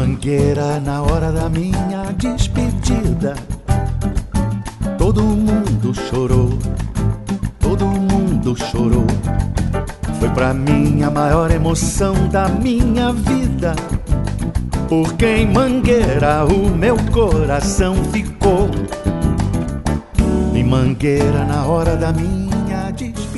Mangueira, na hora da minha despedida, todo mundo chorou, todo mundo chorou. Foi pra mim a maior emoção da minha vida, porque em Mangueira o meu coração ficou. Em Mangueira, na hora da minha despedida,